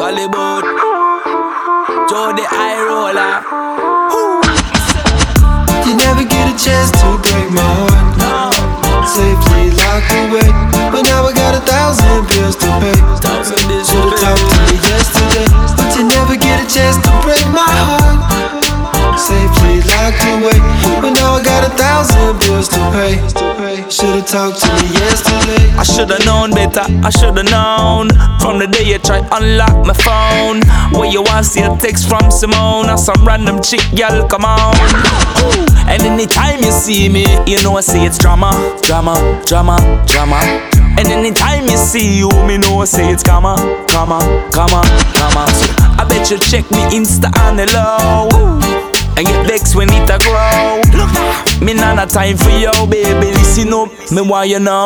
Hollywood, Joe the High Roller. You never get a chance to break my heart. Safely locked away, but now I got 1,000 bills to pay. Should've talked to me yesterday, but you never get a chance to break my heart. Safely locked away, but now I got 1,000 bills to pay. Should've talked to me yesterday. I should've known better, I should've known. From the day you try unlock my phone, where you want see a text from Simone or some random chick, girl, come on. And anytime you see me, you know I say it's drama, drama, drama, drama. And anytime you see you, me know I say it's comma, comma, comma, comma. So I bet you check me Insta on the low, and get vexed when it a grow. Me not a time for you, baby, listen up, me want you know.